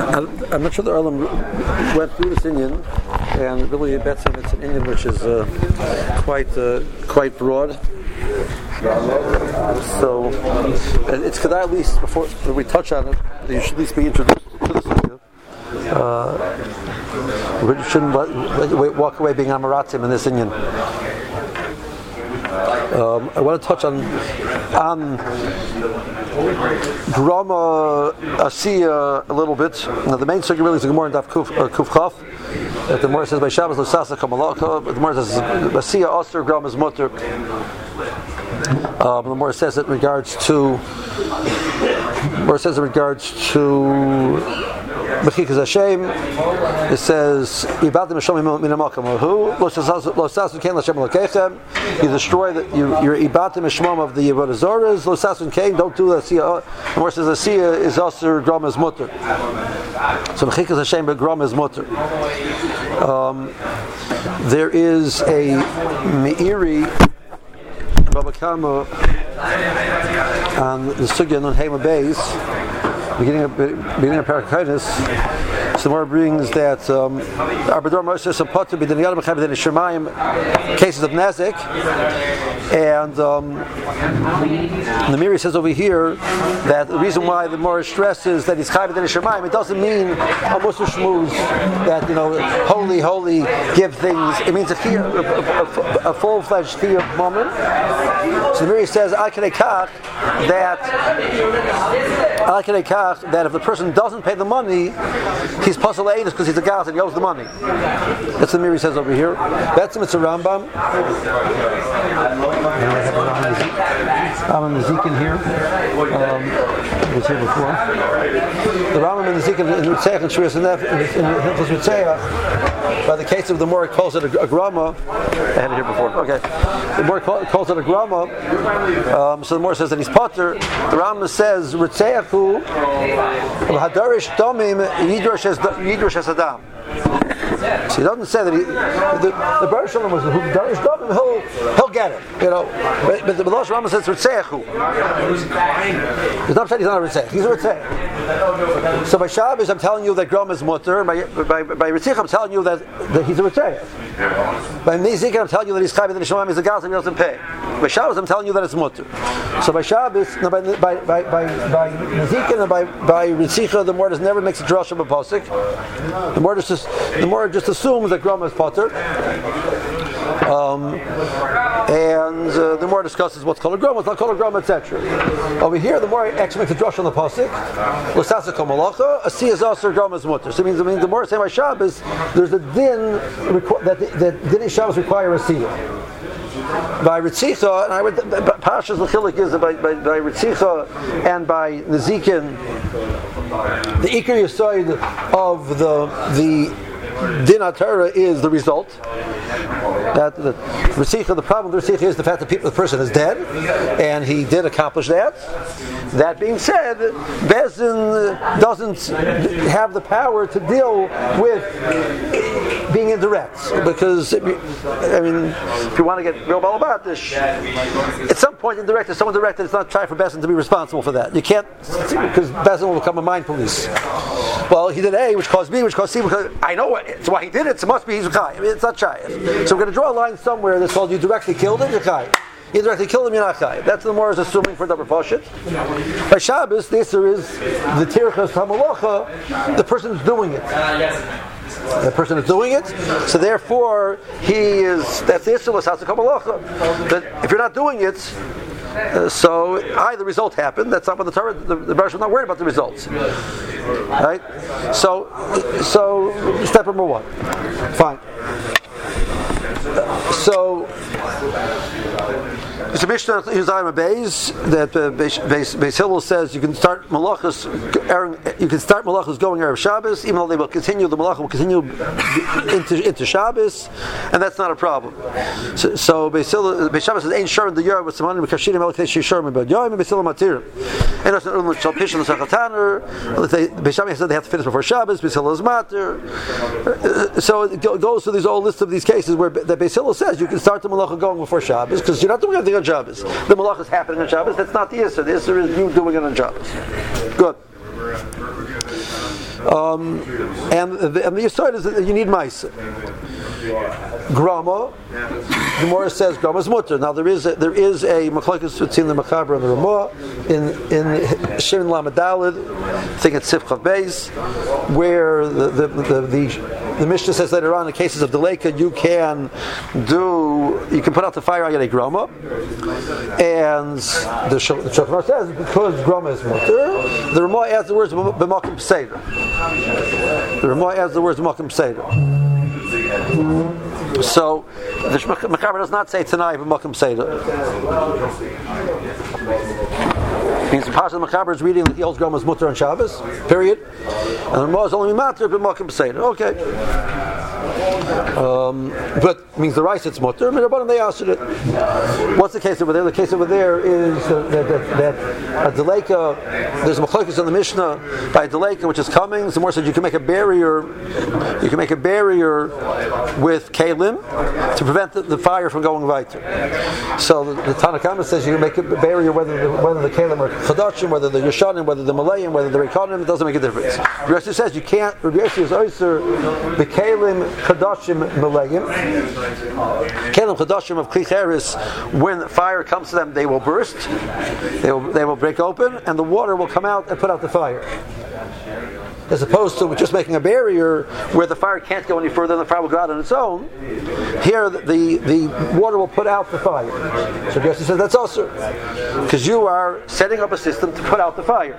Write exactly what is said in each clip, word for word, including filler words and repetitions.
I'm not sure the Olam went through this Indian, and really it's an Indian which is uh, quite uh, quite broad. So it's could at least before we touch on it, you should at least be introduced to this Indian. Uh, we shouldn't let, let, walk away being Amaratim in this Indian. Um, I want to touch on on Grama Asiya a little bit. Now, the main circuit really is the Gemara in Daf Kuf uh, Kuf Chaf. That the Gemara says by Shabbos Losasa Kamalaka, but the Gemara says Asiya Oster Grama is Mutter. Um, the Gemara says it in regards to. The Gemara says in regards to. Mechikas Hashem, it says, you destroy the, you, you're Ibatim Mishmam of the Yevodah Zoras, Losasun Kain, don't do that. The Gemara says, Asiya is also Gram is Mutter. So Mechikas Hashem, but Gram is Mutter. Um, there is a Meiri, Baba Kama, on the Sugya on Hema Beis, beginning of beginning of Parakaitis, Samar brings that um, Arbador Moshe Sapata b'din Yad B'Chav b'din Shemayim cases of Nezek, and um, the Miri says over here that the reason why the more stresses that he's Chav b'din Shemayim, it doesn't mean a Musa Shmuz that you know holy holy give things. It means a fear, a, a, a full-fledged fear moment. So the Miri says I can ekach that I can ekach that if the person doesn't pay the money, he's puzzle eight because he's a gas and he owes the money. That's what the Miri says over here. That's the Mitzvah Rambam. I'm in the Zikin here. Um, it was here before. The Rambam in the Zikin in Ritzeach and Shviras Nef in Hilchos Ritzeach, by the case of the more it calls it a, a grama. I had it here before. Okay. The more it call, calls it a grama. Um, so the more says that he's potter. The Rambam says Ritzeachu Hadarish Domim Yidrosh as Adam. So he doesn't say that he, the the Baruch Shalom was who Darish Domim, he'll he'll get it, you know. But, but the Balash Rambam says Ritzeachu. He's not saying he's not a Ritzeach. He's a Ritzeach. So by Shabbos I'm telling you that Grom is mutter. By by by Ritzeach I'm telling you that, that he's a Ritzeach. By Nizik I'm telling you that he's Chayv and the Shemaim is a gas and he doesn't pay. By Shabbos I'm telling you that it's mutter. So by Shabbos, no, by by by by by Nizik and by by Ritzeach, the more just never makes a drush of a pasuk. The more just the more just assumes that Grama is potter. Um, and uh, the more discusses what's called a Grama, what's not called a Grama, et cetera. Over here, the more actually makes a drush on the pasuk. L'sasa kol malacha, Asiya is also Grama is mutter. So it means, I mean, the more say by Shabbos, there's a din requ- that that din Shabbos require Asiya. By Ritzicha, and I would Parshas Lechilik is by by, by Ritzicha and by Nezikin, the Ikar Yesod of the the Din HaTorah is the result. That the Ritzicha, the problem with Ritzicha is the fact that people, the person is dead, and he did accomplish that. That being said, Bezin doesn't have the power to deal with being indirect, because I mean, if you want to get real about this, at some point indirect is so indirect that it's not trying for Bezin to be responsible for that. You can't, because Bezin will become a mind police. Well, he did A, which caused B, which caused C, because I know what, it's why he did it, so it must be he's Chai. I mean, it's not Chai. So we're going to draw a line somewhere that's called you directly killed him, you're Chai. You directly killed him, you're not Chai. That's the more is assuming for double Pashit. By Shabbos, the Isser is the Tirchas HaMalacha, the person's doing it. The person is doing it, so therefore he is, that's the Isser L'Sasa HaMalacha. But if you're not doing it, Uh, so, I, the result happened. That's not what the Torah, the, the Baruch was not worried about the results. Right? So, so step number one. Fine. Uh, so, it's a Mishnah in Zayim Beis that uh, Beis, Beis Hillel says you can start malachas, you can start malachas going erev Shabbos, even though they will continue, the malacha will continue into into Shabbos, and that's not a problem. So, so Beis Hillel, Beis Shabbos says, "Ein shor the yor with samanim kashirim elkei shishor me b'yoyim Beis Hillel matir." And also um shal pishon l'sachataner. Beis Shabbos said they have to finish before Shabbos. Beis Hillel is matir. So it goes through these whole list of these cases where the Beis Hillel says you can start the malacha going before Shabbos because you're not doing anything on Shabbos. The malacha is happening on Shabbos. That's not the Isser. The Isser is you doing it on Shabbos. Good. Um, and, the, and the Yisod is that you need Maisa. Grama, the Gemara says Grama is mutter. Now there is a, there is a machlokes between the Mechaber and the Ramah in in Shin Lamed Daled, I think it's Sifchav Beis, where the the, the the the Mishnah says later on in cases of Deleka you can do you can put out the fire on a Grama, and the Shulchan Aruch says because Grama is mutter, the Ramah adds the words b'makom peseder. The Ramah adds the words b'makom peseder. So the Mechaber does not say Tanai b'makom peseder. Means the Pasha of the Mechaber is reading that the old Grama is mutter on Shabbos, period. And the Ramah is only matter b'makom peseder. Okay. Um, but means the rice it's mutter. But they answered it. What's the case over there? The case over there is uh, that, that, that a deleka. There's a machlokes in the Mishnah by a deleka which is coming. So more said you can make a barrier. You can make a barrier with kalim to prevent the, the fire from going weiter. So the, the Tanna Kama says you can make a barrier whether the, whether the kalim are chadashim, whether the yeshanim, whether the malayim, whether the rekanim. It doesn't make a difference. Rabbi Yossi says you can't. Rabbi Yossi is oyser the kalim chadashim malayim. Kalim chadashim of kli cheres, when fire comes to them, they will burst. They will they will break open, and the water will come out and put out the fire. As opposed to just making a barrier where the fire can't go any further and the fire will go out on its own. Here, the the, the water will put out the fire. So Yossi says that's also because you are setting up a system to put out the fire.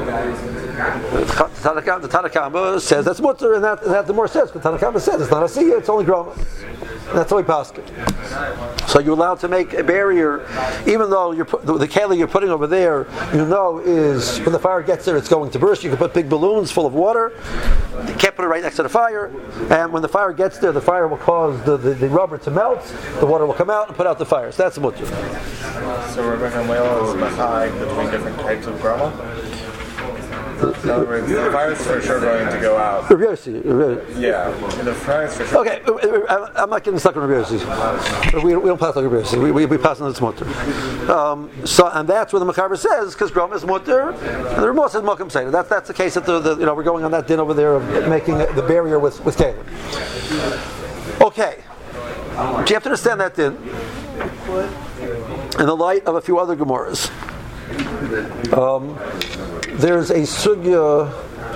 The Tanna Kama says that's mutter, and that, and that the more says because Tanna Kama says it's not a siyah, it's only grama. And that's how we pass it. So you're allowed to make a barrier, even though you're put, the, the keli you're putting over there, you know, is when the fire gets there, it's going to burst. You can put big balloons full of water. You can't put it right next to the fire, and when the fire gets there, the fire will cause the, the, the rubber to melt. The water will come out and put out the fire. So that's mutter. So Rebbe Gamliel is machai between different types of grama. In other words, the fire is for sure going to go out. Rabbi Yossi. Yeah, the fire is for sure. Okay, I'm not getting stuck on Rabbi Yossi. We, we don't pass like Rabbi Yossi. We, we, we pass on this mutter. Um, so, and that's where the Mechaber says, because Grama is mutter, and the Ramah says makom peseder. That's that's the case that the, the you know we're going on that din over there of making the barrier with with kalim. Okay, but you have to understand that din in the light of a few other Gemaras. Um, there's a sugya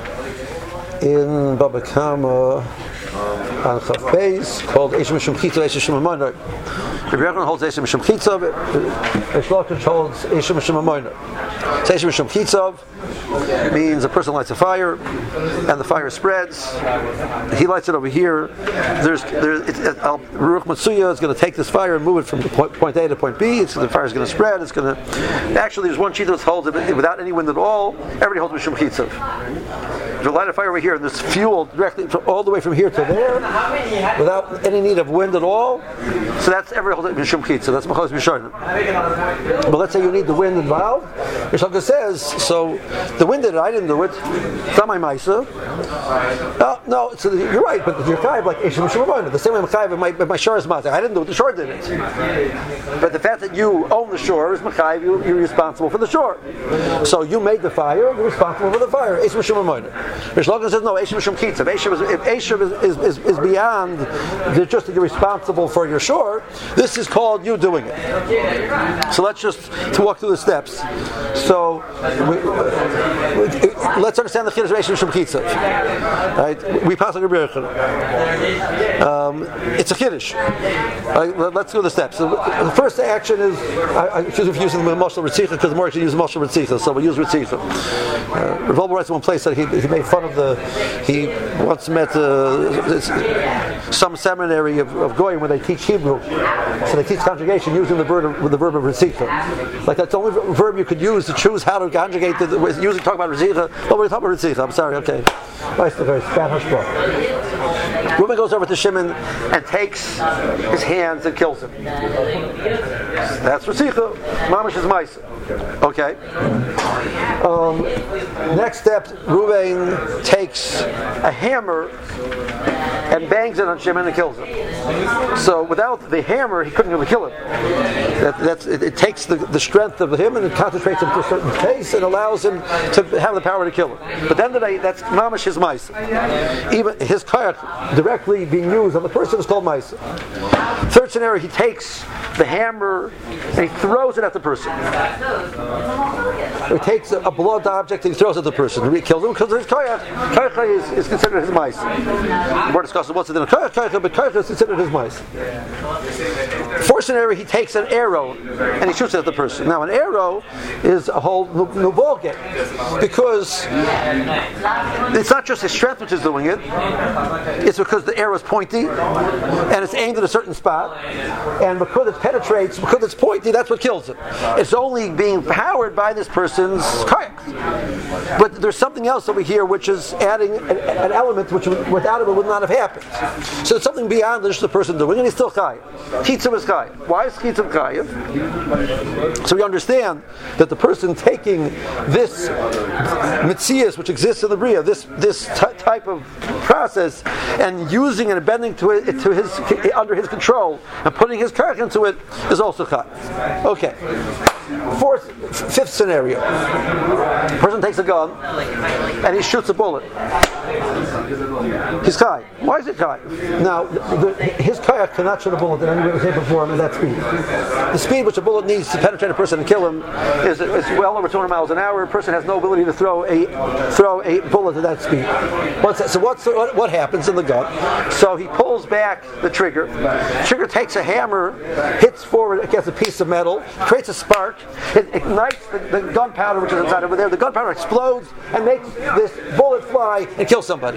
in Baba Kama on Chaf Beis called Eish Mishum Chitzav, Eish Mishum Amoinah. Rabbi Yochanan holds Eish Mishum Chitzav, Reish Lakish holds Eish Mishum Amoinah. So Eish Mishum Chitzav means a person lights a fire and the fire spreads. He lights it over here. There's, there's it, it, uh, Ruach Matsuya is going to take this fire and move it from point, point A to point B. It's, the fire is going to spread. It's going to. Actually, there's one sheet that holds it without any wind at all. Everybody holds Mishum Chitzav. There's a light of fire over here, and there's fuel directly from, all the way from here to there, without any need of wind at all. So that's every holds Mishum Chitzav. That's Machos Mishonim. But let's say you need the wind involved. Yeshua says so. The wind did it. I didn't do it. It's not my ma'isa. Uh, no, so you're right. But you're chayiv like Eish Mishum Amoinah. The same way I'm chayiv my my shore is matzah. I didn't do it. The shore did it. But the fact that you own the shore is machayiv. You, you're responsible for the shore. So you made the fire. You're responsible for the fire. Eish Mishum Amoinah. Rish Lakish says no. Eish Mishum Chitzav. If Eish is, is, is beyond just that you're responsible for your shore, this is called you doing it. So let's just to walk through the steps. So. We, Let's understand the chiddush of Eish Mishum Chitzav. Right? We pass on Rabbi Yochanan. Um It's a chiddush. Right? Let's go the steps. So the first action is I, I choose using the Mashal Ritzicha because the more actually use Mashal Ritzicha, so we use Ritzicha. Uh, Rav Wolbe writes in one place that he, he made fun of the. He once met uh, some seminary of, of Goyim where they teach Hebrew, so they teach conjugation using the verb of, with the verb of Ritzicha. Like that's the only verb you could use to choose how to conjugate the. the Usually talk about Ritzicha. Oh, we're talking about Ritzicha. I'm sorry. Okay. Reuben goes over to Shimon and takes his hands and kills him. That's Ritzicha. Mamash is Maisa. Okay. Um, next step, Reuben takes a hammer and bangs it on Shimon and kills him. So without the hammer, he couldn't really kill him. That, that's, it, it takes the, the strength of him and it concentrates him to a certain pace and allows him to have the power to kill him. But at the end of the day, that's mamash his ma'isa. Even his kayak directly being used on the person is called ma'isa. Third scenario, he takes the hammer and he throws it at the person. Or he takes a, a blood object and he throws it at the person. He kills him because his kayak. Kayak is, is considered his ma'isa. We're discussing what's it in a kayak, but kayak is considered his ma'isa. Fourth scenario, he takes an arrow and he shoots it at the person. Now, an arrow is a whole new ball game because it's not just his strength which is doing it; it's because the arrow is pointy and it's aimed at a certain spot, and because it penetrates, because it's pointy, that's what kills it. It's only being powered by this person's kayak. But there's something else over here which is adding an, an element which without it would not have happened. So it's something beyond just the person doing, and he's still chayiv. Chitzav is chayiv. Why is chitzav chayiv? So we understand that the person taking this mitzias which exists in the bria, this this t- type of process, and using it and bending to it to his under his control and putting his kayak into it is also chayiv. Okay. Fourth, fifth scenario: person takes a gun and he shoots a bullet. He's chayiv. Why is it chayiv? Now, the, the, his kayak cannot shoot a bullet in any way, shape, or form at that speed. The speed which a bullet needs to penetrate a person and kill him is, is well over two hundred miles an hour. A person has no ability to throw a throw a bullet at that speed. What's that? So what's the, what, what happens in the gun? So he pulls back the trigger. The trigger takes a hammer, hits forward against a piece of metal, creates a spark. It ignites the, the gunpowder which is inside over there. The gunpowder explodes and makes this bullet fly and kill somebody.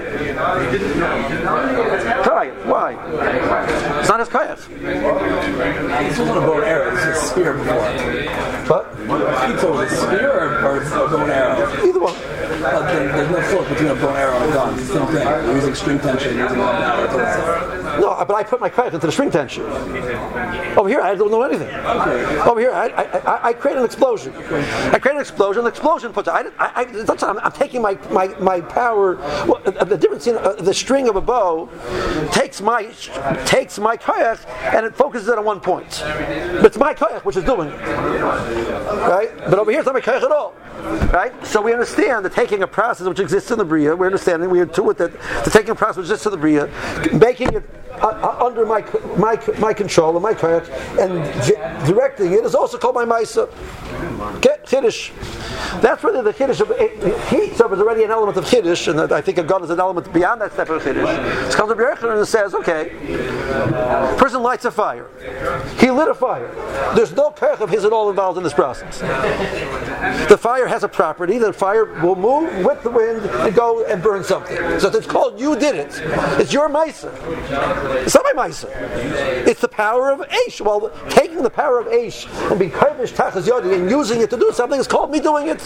Kayak. Why? It's not his kayak. This wasn't a bow and arrow. This is a spear before. What? So was it a spear or, or a bow and arrow? Either one. Uh, there, there's no flip between a bow and arrow and a gun. It's the same thing. You're using string tension. You're using gunpowder. No, but I put my kayak into the string tension. Over here, I don't know anything. Okay. Over here, I, I, I, I create an explosion. I create an explosion. The explosion puts. I, I, I, that's, I'm, I'm taking my my, my power. Well, the difference in uh, the string of a bow takes my takes my kayak and it focuses it on one point. But it's my kayak which is doing it, right? But over here, it's not my kayak at all, right? So we understand that taking a process which exists in the bria, we're understanding we intuit that the taking a process which exists in the bria, making it uh, under my my my control and my kayak, and j- directing it is also called my ma'isa. Okay, chiddush. That's where the chiddush of heat so is already an element of chiddush, and I think a gun is an element beyond that step of chiddush. It's called Rabbi Yochanan and says, okay, person lights a fire. He lit a fire. There's no kayak of his at all involved in this process. The fire has a property. The fire will move with the wind and go and burn something. So it's called you did it. It's your ma'isa. It's not my ma'isa. It's the power of Eish. Well, taking the power of Eish and being kaivish tachas yodi and using it to do something is called me doing it.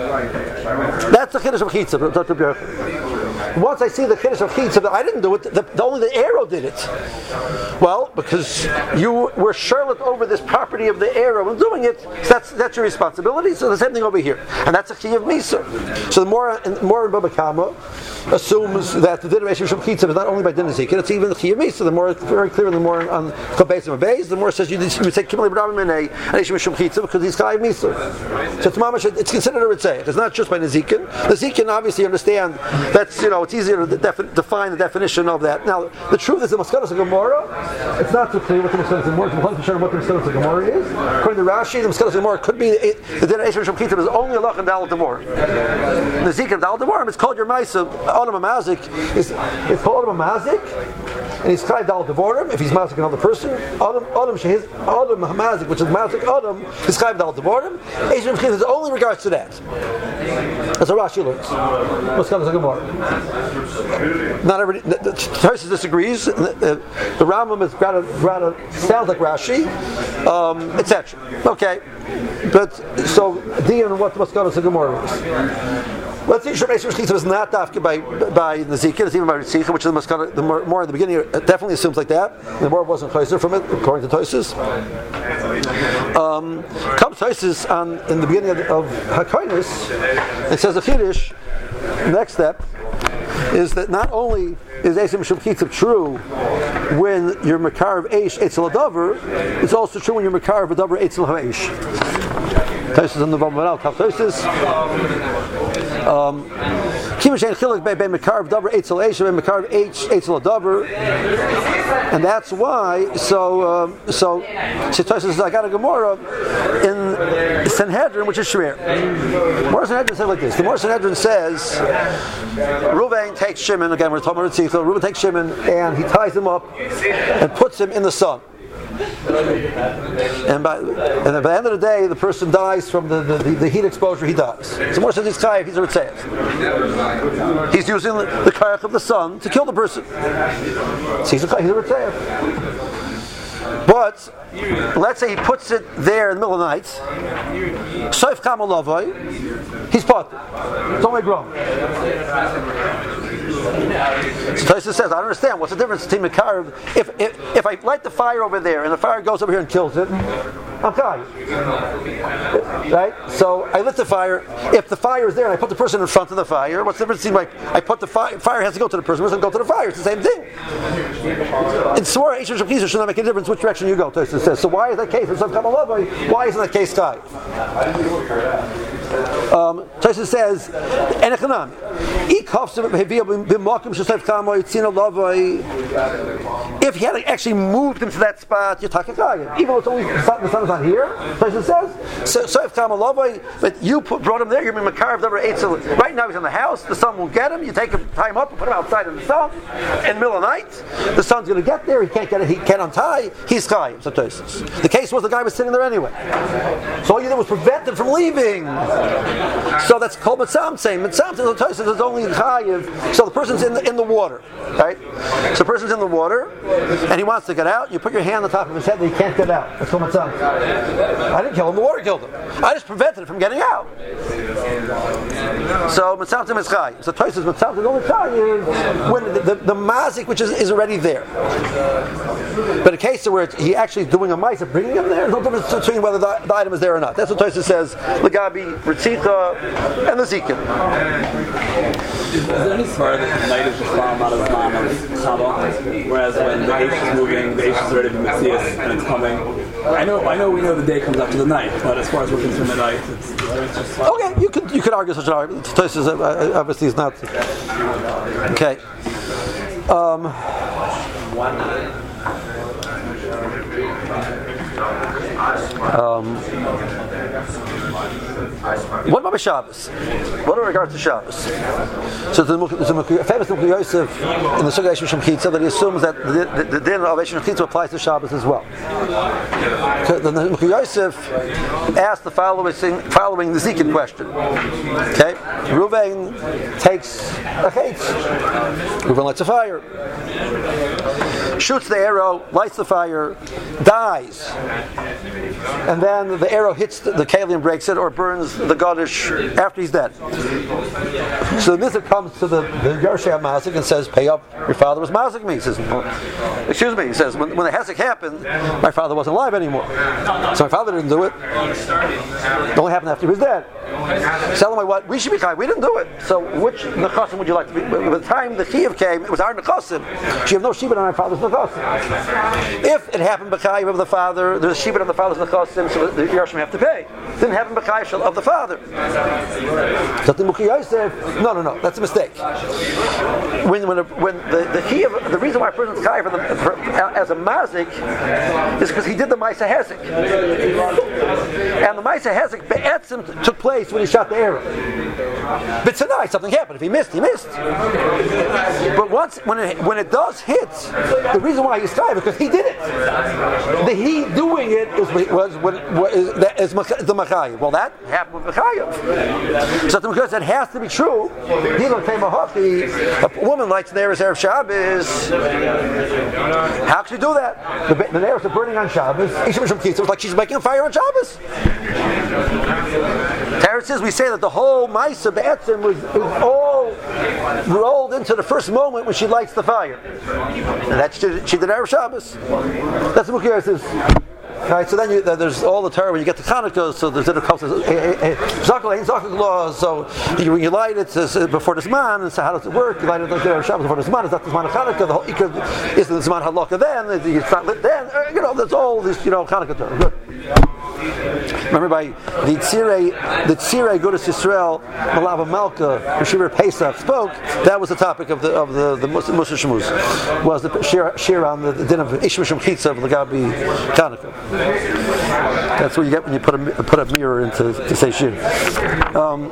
That's the chiddush of chitzav, Doctor Bjerg. Once I see the chiddush of chitzav that I didn't do it, the, the, only the arrow did it. Well, because you were Charlotte over this property of the arrow and doing it, so that's that's your responsibility. So the same thing over here, and that's a chi of misa. So the more more in Baba Kama assumes that the din of Eishim Chitzav is not only by din Ezekiel, it's even the chi of misa. The more it's very clear, the more on Kobesim and Beis, the more it says you, you say Kimali B'Rabim and Eishim Chitzav because he's chi of misa. So it's mamash, it's considered a ritzayach. It's not just by Nezikin. Nezikin obviously understand that's, you know, it's easier to defi- define the definition of that. Now the truth is the Maskanos of Gemara, it's not so clear what the Maskanos of Gemara. It's one hundred percent what the Maskanos of Gemara is. According to Rashi, the Maskanos of Gemara could be the din of Eishim Chitzav is only a lach and dal demor. Nezikin and dal demor. It's called your ma'isa. Adam Amazik is it's called Adam Amazik, and he's called dal devorim if he's mazik another person. Adam Adam shehiz Adam Hamazik, which is mazik Adam, is called dal devorim. Eishim Chitzav is only regards to that. That's what Rashi learns. Maskanos of Gemara. Not everybody. The Tosfos disagrees. The, the, the Rambam is rather, rather sounds like Rashi, um, et cetera. Okay, but so Dion, what Maskanos of Gemara is. Let's see, Shem Eishim Chitzav is not dafka by by Nezikin, it's even by Ritzicha, which is the Maskana, the more, more in the beginning, it definitely assumes like that. The more wasn't chayzer from it, according to Tosfos. Um, comes Tosfos on in the beginning of, of Hakonis, it says a Chiddush. Next step is that not only is Eishim Chitzav true when you're Makar of Eish Eitzel Hadavar, it's also true when you're Makar of Hadavar Eitzel HaEish. Tosis on the Vambanal, Tosis. Um, Kimashen Chilik by Mekarv Dover Eitzel Eish by Mekarv H Eitzel Dover, and that's why. So, um, so Tosis says I got a Gemara in Sanhedrin, which is Shver. Gemara Sanhedrin says like this. The Gemara Sanhedrin says Reuven takes Shimon again. We're talking about Ritzichel. Reuven takes Shimon and he ties him up and puts him in the sun. And by, and by the end of the day, the person dies from the, the, the heat exposure. He dies. So more says he's chayav. He's a ritzeif. He's using the, the kayach of the sun to kill the person. So he's a, he's a ritzeif. But let's say he puts it there in the middle of the night. Soif kamalavai. He's pot. It's only grown. So Tosfos says, I don't understand. What's the difference between Mekarev? If, if if I light the fire over there and the fire goes over here and kills it, I'm fine. Right? So I lit the fire. If the fire is there and I put the person in front of the fire, what's the difference between like I put the fire? Fire has to go to the person. It doesn't go to the fire. It's the same thing. In Swara, Eish Shemkiza should not make a difference which direction you go. Tosfos says. So why is that case? Why isn't that case Kai? Um, Tosfos says, "Enechanam, if he had actually moved him to that spot, you're talking even though it's only the sun, the sun is not here." Tosfos says, "So, so if Kamalavai, but you put, brought him there, you're being Mekarv over eight. So right now he's in the house. The sun won't get him. You take him, tie him up, and put him outside in the sun in the middle of the night. The sun's going to get there. He can't get it. He can't untie. He's Chayim." So Tosfos. The case was the guy was sitting there anyway. So all you did was prevent him from leaving. So that's called Mitzam saying. Mitzam says Tosfos is only Chayiv. So the person's in the in the water, right? So the person's in the water, and he wants to get out. You put your hand on the top of his head, and he can't get out. That's called Mitzam. I didn't kill him. The water killed him. I just prevented him from getting out. So Mitzam is Chayiv. So Tosfos Mitzam is only Chayiv when the, the, the mazik which is, is already there. But a case where he actually is doing a mice of bringing him there, there's no difference between whether the, the item is there or not. That's what Tosfos says. Lagabi, Ritzita, and the Zikin. Is there any svara that the night is just falling out of the man of Chava, whereas when the H is moving, the H is already been Metzias and it's coming? I know, I know, we know the day comes after the night, but as far as we're concerned, the night, it's, it's just okay. You could you could argue such an argument. Tosfos uh, obviously is not okay. Um, Um, what about Shabbos? What in regards to Shabbos? So the, the famous Mukhi Yosef in the Sugya Eish Shemkiza that he assumes that the, the, the din of Eish Shemkiza applies to Shabbos as well. So the Mukhi Yosef asked the following, following the Zikin question. Okay, Reuven takes a chetz. Reuven lights a fire, shoots the arrow, lights the fire, dies, and then the arrow hits the, the keli and breaks it, or burns the Gadish after he's dead. So the Mizrach comes to the, the Yerusha Mazik and says, "Pay up, your father was Mazik me." He says, well, excuse me, he says, when, when the Hesek happened, my father wasn't alive anymore. So my father didn't do it. It only happened after he was dead. Tell him what, we should be Chayim. We didn't do it. So which Nechasim would you like to be? By the time the Chiyuv came, it was our Nechasim. She have no Shibud on my father's Nechasim. If it happened B'Chayim of the father, there's Shibud on the father's Nechasim, so the Yerusha have to pay. It didn't happen B'Chayim of the father. So the Mukhi Yosef, no, no, no, that's a mistake. When when, when the the Chiyuv, the reason why a person's Chayim for the, for, as a Mazik is because he did the Ma'aseh Hezek, and the Ma'aseh Hezek Be'etzim took place when he shot the arrow. But tonight something happened. If he missed, he missed. But once when it when it does hit, the reason why he's Chayim because he did it. The he doing it is was what is that is the Machayim. Well, that happened with Machayim. So because it has to be true. A woman lights the Erev Shabbos. How can she do that? The, the Erev are burning on Shabbos. It was like she's making a fire on Shabbos. Teretz says we say that the whole Ma'aseh Be'etzim was, was all rolled into the first moment when she lights the fire. And that she did, she did Erev Shabbos. That's what Mukhi says. Right, so then you, there's all the Torah when you get to Hanukkah. So there's a couple of Zakal laws. So you, when you light it uh, before the Zman, and so how does it work? You light it on Shabbos before the Zman. Is that the Zman of Hanukkah? The whole Ikad isn't the Zman Halakha then. It's not lit then. Uh, you know, there's all this, you know, Hanukkah Torah. Good. Remember by the Tzirei, the Tzirei Gudas Yisrael, Malava Malka, Rishir Pesach spoke. That was the topic of the of the the Musa Shemuz. Was the shir, shir on the, the din of Ish Mishum Chitza of Lagabi Chanukah. That's what you get when you put a put a mirror into to say shir. Um,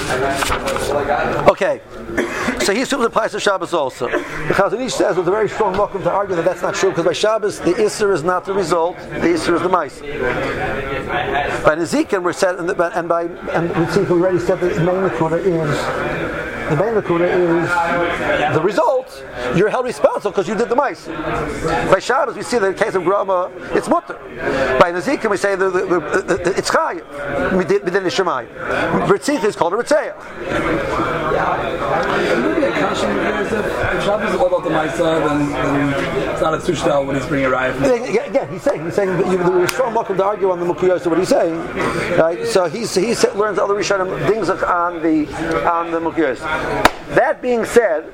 okay. So he assumes it applies to Shabbos also. The Chazon Ish says with a very strong mokum to argue that that's not true, because by Shabbos the Isser is not the result, the Isser is the Ma'aser. By Nezikin we're said, and by and we see we already said that the main Nakuda is the main Nakuda is the result. You're held responsible because you did the Ma'aser. By Shabbos we see that in the case of Grama it's mutter. By Nezikin we say the, the, the, the, the, it's Chayiv. We did the Shemayim. Ritzich is called a Ritzeach. Maybe a kasha is if Shabbos is all about the Ma'aser, then, then it's not a Tushtel when he's bringing a raya. Yeah, yeah, he's saying, he's saying that you, there was strong mokum to argue on the Mukuyos. So what he's saying, right? So he's he learns other Rishonim things on the on the Mukuyos. That being said,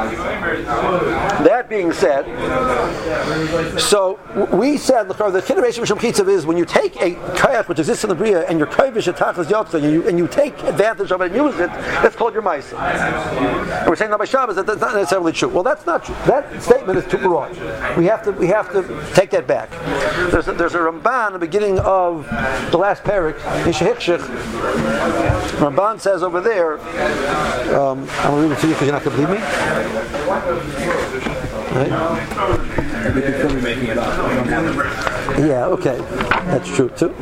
that being said, so we said the Chiddush Mishum Chitzav is when you take a kayak which exists in the Bria and you're kovish atachas yotcha and you and you take advantage of it and use it, that's called your Ma'aser. And we're saying that by Shabbos that that's not necessarily true. Well, that's not true. That statement is too broad. We have to we have to take that back. There's a, there's a Ramban at the beginning of the last parak in Shehikshich. Ramban says over there. Um, I'm going to read it to you because you're not going to believe me. Right? We could still be making it up. We don't have it. Yeah. Okay. That's true too.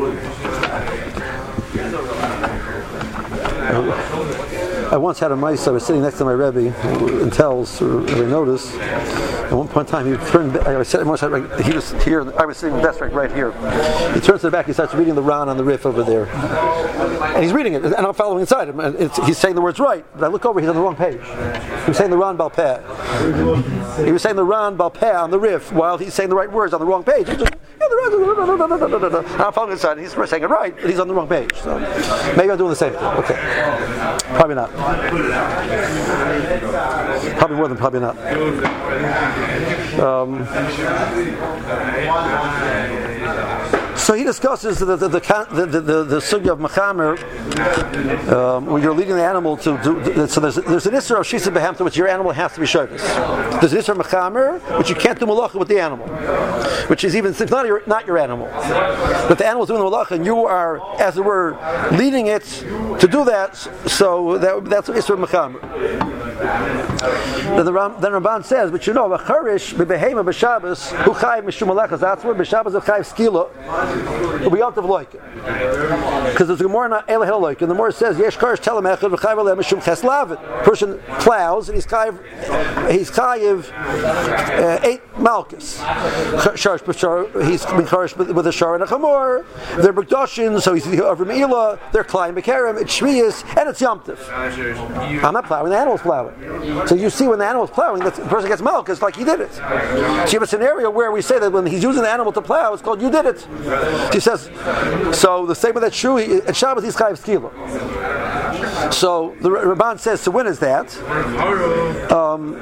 I once had a mice. I was sitting next to my Rebbe in Tells, or I noticed. At one point in time, he turned. I was sitting. He was here. I was sitting desk right, right here. He turns to the back. He starts reading the Ran on the Rif over there, and he's reading it, and I'm following inside him. And it's, he's saying the words right, but I look over. He's on the wrong page. He was saying the Ran Balpeh. He was saying the Ran Balpeh on the Rif while he's saying the right words on the wrong page. He's just, yeah, the Ran. And I'm following inside, and he's saying it right, but he's on the wrong page. So maybe I'm doing the same thing. Okay, probably not. Probably more than probably not. Um, so he discusses the the the the, the, the, the sugya of mechamer um, when you're leading the animal to do. So there's there's an issur of shisa behemta which your animal has to be shayvis. There's an issur of mechamer which you can't do malacha with the animal, which is even it's not your not your animal, but the animal is doing the malacha and you are, as it were, leading it to do that. So that that's an issur of mechamer. Then the Ram, then Ramban says, but you know, a charish bebehema b'Shabbos who chayiv mishum malachas. That's where b'Shabbos of chayiv skila. We ought to like it because there's a Gemara not Ela Hil like, and the Gemara says yesh charish telemechad v'chayiv aleh mishum cheslavit. Person plows and he's chayiv he's chayiv uh, eight malchus. Sharish b'shar he's been charish with a shar and a chamor. They're b'gdoshin, so he's over meila. They're klayim b'kerem. It's shmiyas and it's yomtiv. I'm not plowing. The animal's plowing. So you see when the animal's plowing, the person gets milk, it's like he did it. So you have a scenario where we say that when he's using the animal to plow, it's called you did it. He says, so the same with that true, he, at Shabbos he's chayiv skila. So the Ramban says, so when is that? Um,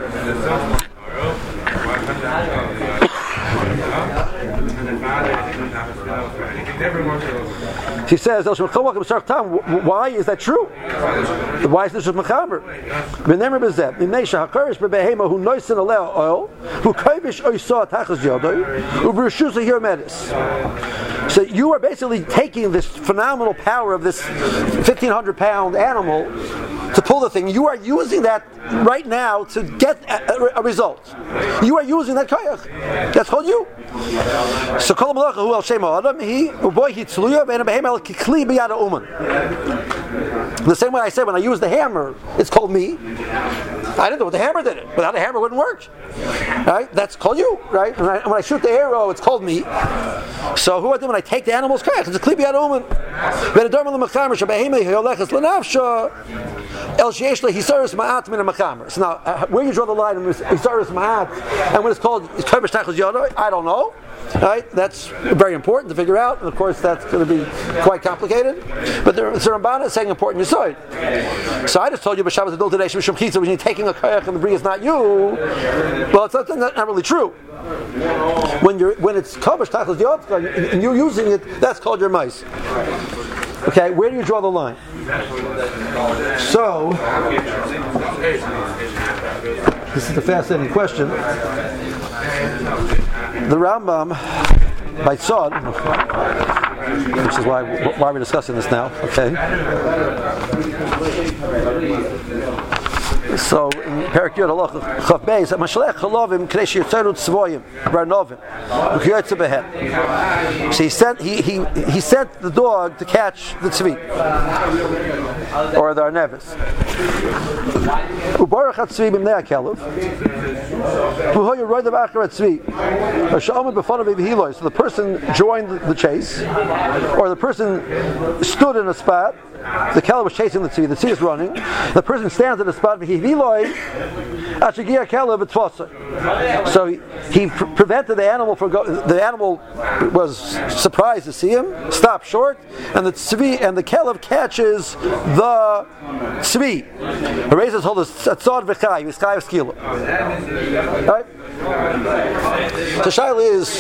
He says, why is that true? Why is this with Mechaber? Remember Bezeh, Mimnesha Hakarish Bebehema who noisin aleo oil, who kavish oisah tachas yodoy, who b'reshusah here medis. So you are basically taking this phenomenal power of this fifteen hundred pound animal to pull the thing. You are using that right now to get a, a, a result. You are using that kayak. That's called you. So kol malacha hu al shem ha'adam he uboy hitzluya ve'en behem al kikli b'yad ha'uman. The same way I said when I use the hammer, it's called me. I didn't know what the hammer did it. Without the hammer, it wouldn't work. Right? That's called you. Right? When I, when I shoot the arrow, it's called me. So who I do when I take the animal's kayak? It's a kli b'yad ha'uman. Ve'nedorma l'mechamer shebehema hiolechas l'nafsha. El sheyesh lehisaris ma'at min ha'mechamer. So now, uh, where you draw the line in hisaris ma'at, and when it's called kavish tachas yodoy, I don't know. Right? That's very important to figure out, and of course that's going to be quite complicated. But the Ramban is saying important Yisoid. So I just told you, B'Shabbos Adol Today, Shemishum Chitza, when you're taking a Koyach and the Bri is not you. Well, it's not, not, not really true. When you're when it's Kabash Tachlis Yotzka and you're using it, that's called your mice. Okay, where do you draw the line? So, this is a fascinating question. The Rambam, by Tzad, which is why why we're discussing this now. Okay. So in Perak Yud Halacha Chav Beis, Mashalech Chalovim K'nei Sheyitzeru Tzvoyim Barnovim U'Kiyotze Behem. So he sent he he he sent the dog to catch the tzvi or the arnevis. Ubarach HaTzvi B'mnei HaKelev U'hoy Roy the Bachar HaTzvi Ha'Shamad B'fanav V'Hiloi. So the person joined the chase, or the person stood in a spot. The Kelev was chasing the tzvi. The tzvi is running. The person stands in a spot. So he, he pre- prevented the animal from going. The animal was surprised to see him, stopped short, and the tzvi and the Kelev catches the tzvi. He raises hold of tzad v'chai, v'chai v'skila. Right? The shaila is,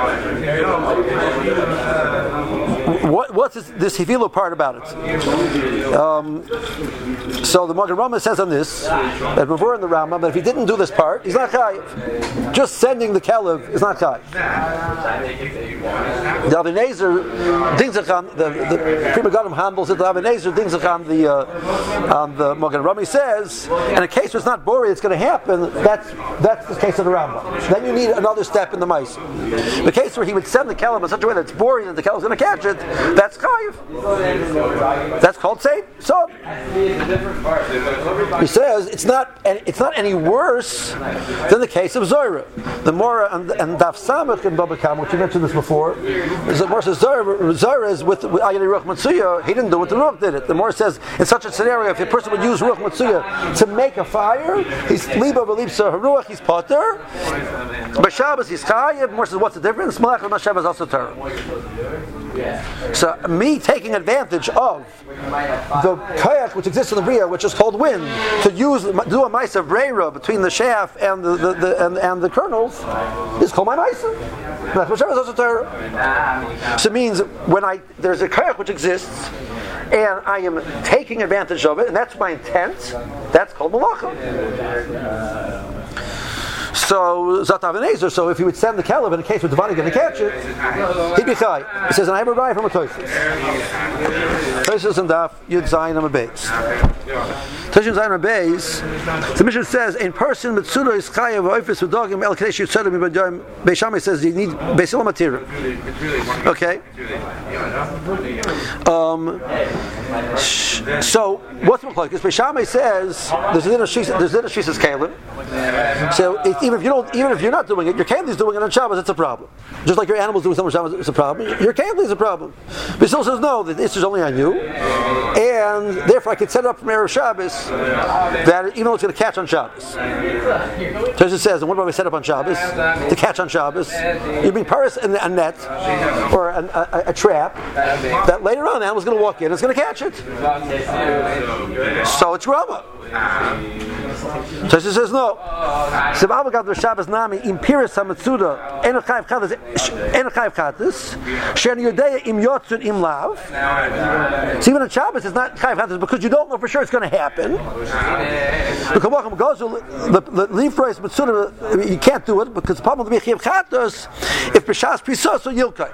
what, what's this, this hivilo part about it? Um, so the Magen Rambam says on this that before in the Rambam that if he didn't do this part, he's not chayiv. Just sending the Kelev is not chayiv. The Avinezer Dingzachan, the the Prima Gadam handles it. The Avinezer Dingzachan, the uh, um, the Magen Rambam says, in a case where it's not bori, it's going to happen. That's that's the case of the Rambam. Then you need another step in the mice. The case where he would send the Kelev in such a way that it's bori that the Kelev is going to catch it, that's chayiv. That's called say so. He says it's not it's not any worse than the case of Zohar. The Mora and, and Daf Samach in Baba Kama, which you mentioned this before, is that Mora says Zohar is with Ayani Ruach Matsuya. He didn't do it. The Ruach did it. The Mora says in such a scenario, if a person would use Ruach Matsuya to make a fire, he's Liba Belipsa Haruach, he's Potter. But Shabbos he's Chayiv. Mora says what's the difference? Malach and Shabbos also Torah. So me taking advantage of the kayak which exists in the bria, which is called wind, to use do a mice of breira between the shaft and the, the, the and, and the kernels is called my mice. That's what also Torah. So it means when I there's a kayak which exists and I am taking advantage of it, and that's my intent. That's called malacha. So Zatav and Ezer. So if he would send the Kelev in a case where Devani going to catch it, he'd be chai. He says, "And I have a raya from a Tosfos. Tosfos and Daf Yud Zayin and a Beis. Tosfos Zayin and a Beis. The Mishnah says, "In person Mitzudo is chai of office with dogim el kadesh yitzodim ibadayim." Beis Shammai says you need Beisil material. Okay. Um. So what's the like? Because Beis Shammai says there's a little there's a little shisas kalim. So it, even if you don't, even if you're not doing it, your keli is doing it on Shabbos. It's a problem. Just like your animals doing something on Shabbos, it's a problem. Your keli is a problem. But it still says no. This is only on you, and therefore I could set it up from Erev Shabbos that even though it's going to catch on Shabbos. So it says, and what about we set up on Shabbos to catch on Shabbos? You bring paris in a net or a, a, a trap that later on the animal's going to walk in. It's going to catch it. So it's Rama. So she says no. Sebab gad Shabbos nami impiris hametzuda eno chayv chatas eno chayv chatas shen yodei im yotzun im lav. So even on Shabbos it's not chayv chatas because you don't know for sure it's going to happen. Because welcome goes the the leaf rice metzuda you can't do it because the problem with chayv chatas if b'shas prisos so yilkai.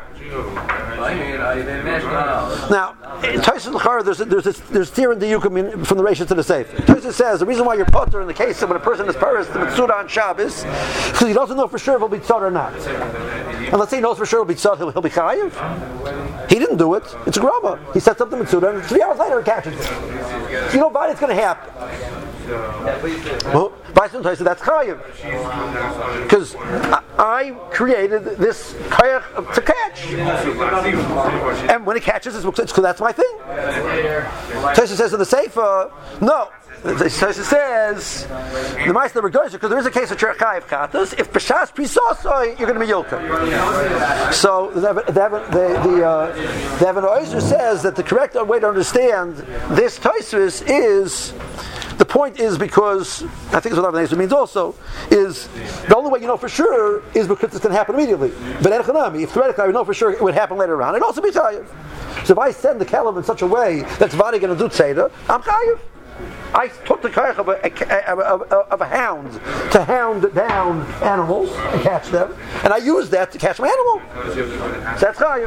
Now, Tosfos L'chara, there's a, there's a, there's theory in the Yukim from the Reisha to the Seif. Tosfos says the reason why you're potter in the case of when a person is paris the mitzvah on Shabbos because he doesn't know for sure if he'll be tzad or not. And let's say he knows for sure he'll be tzad, he'll, he'll be chayiv. He didn't do it. It's a grama. He sets up the mitzvah and three hours later he catches it. You know, but it's going to happen. Well, by some said that's chayiv because. Uh, I created this koyach to catch, and when it catches, it's because that's my thing. Tosha says in the Sefer, no. Tosha says the Ma'aser never goes because there is a case of cherchayev katas. If b'shas prisosoy, you're going to be yilka. So the the the uh, the Even HaOzer says that the correct way to understand this Tosfos is. The point is because, I think it's what Even HaOzer means also, is the only way you know for sure is because it's going to happen immediately. But if theoretically I would know for sure it would happen later on, it'd also be chayiv. So if I send the caleb in such a way that Tzvadi going to do tzeda, I'm chayiv. I took the koyach of a, of, a, of a hound to hound down animals and catch them, and I used that to catch my animal. So that's chayiv.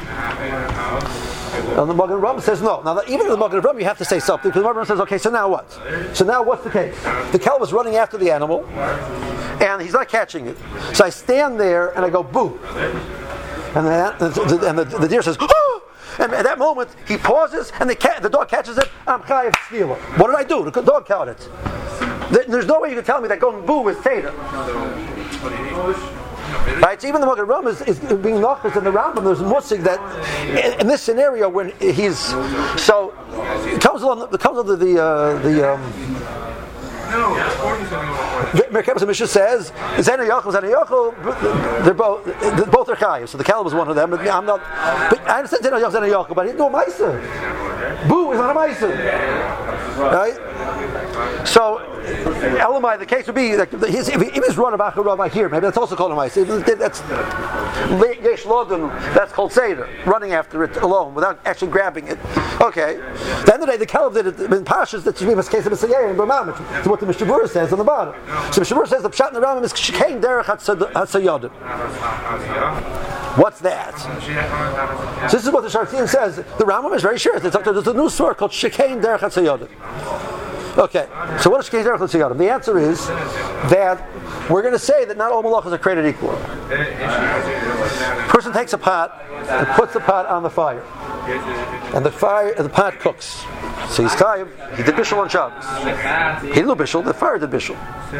And the Magen Avraham says no. Now, even in the Magen Avraham, you have to say something because the Magen Avraham says, okay, so now what? So now what's the case? The caleb is running after the animal, and he's not catching it. So I stand there and I go boo, and the, and the, the deer says, oh! And at that moment, he pauses, and the, cat, the dog catches it. I'm chayav stealer. What did I do? The dog caught it. There's no way you can tell me that going boo is teda. Right? So even the Magen Avraham is, is being nachas in the Rambam. There's musig that in, in this scenario when he's so it comes along. It comes under the uh, the. Um, Merkabas Mishnah says, Zena Yochel, Zena Yochel, they're both, they're both are chayiv. So the caleb was one of them. But I'm not. But I understand Zena Yochel, Zena Yochel, but I didn't do a ma'aser. Boo is not a ma'aser, right? So, Elamai, the case would be like his, if he was run of Acharov here, maybe that's also called a ma'aser. That's Yesh Lodin. That's called seder, running after it alone without actually grabbing it. Okay. At the end of the day, the caleb did it in Pashas. That should be a case of a Seyer and B'mamich. It's what the Mishnah Berurah says on the bottom. So Mishnah Berurah says the pshat in the Rambam is Shekein derech hatzayodim. What's that? So this is what the Shartian says. The Rambam is very sure. There's a new surah called Shekein derech hatzayodim. Okay, so what is Shekein derech hatzayodim? The answer is that we're going to say that not all malachas are created equal. A person takes a pot and puts the pot on the fire, and the fire, the pot cooks. So he's chayiv. He did bishul on Shabbos. He didn't do bishul. The fire did bishul.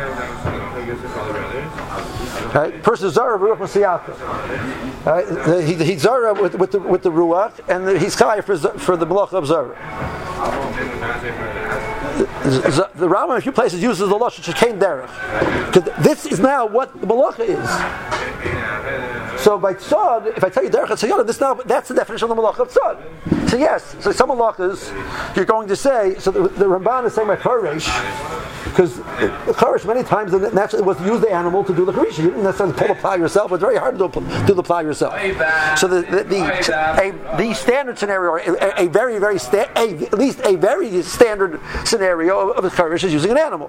Right? Person is zara ruach masiyata. Right? He he zara with, with the with the ruach, and the, he's chayiv for for the malacha of zara. The, the Rambam in a few places uses the lashon shekein derech because this is now what the malacha is. So by tzad, if I tell you derech hatzayodim, this now that's the definition of the malacha of tzad. So yes, so some malachas you're going to say. So the, the Ramban is saying by Choresh because Choresh many times naturally was to use the animal to do the Choresh. You didn't necessarily pull the plow yourself. It's very hard to do, do the plow yourself. So the the, the, a, the standard scenario, a, a very very sta- a, at least a very standard scenario of the Choresh is using an animal.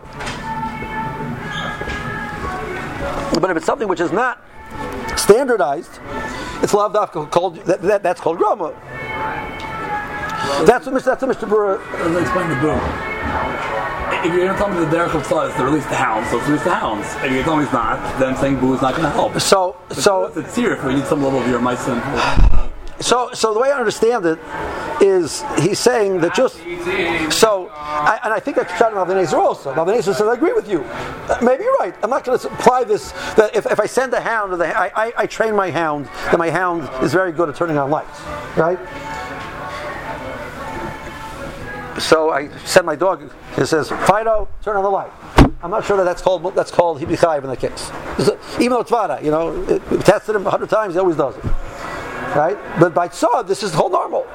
But if it's something which is not standardized, it's lav dafka called that, that. That's called grama. That's what that's what Mister Berurah explain the boom. If you're going to tell me the derech of tzad is to release the hounds, so let's release the hounds. If you're telling me it's not, then saying boo is not going to help. So, but so it's serious. We need some level of your meisim. So, so the way I understand it is he's saying that just so, I, and I think that's shot in Even HaOzer also. Even HaOzer says, I agree with you. Uh, maybe you're right. I'm not going to apply this that if, if I send a hound, or the, I, I, I train my hound, that my hound is very good at turning on lights, right? So I send my dog. He says, "Fido, turn on the light." I'm not sure that that's called that's called hibi chayiv in that case. Even though it's vada, you know, it, it tested him a hundred times, he always does it, right? But by tzad, this is whole normal.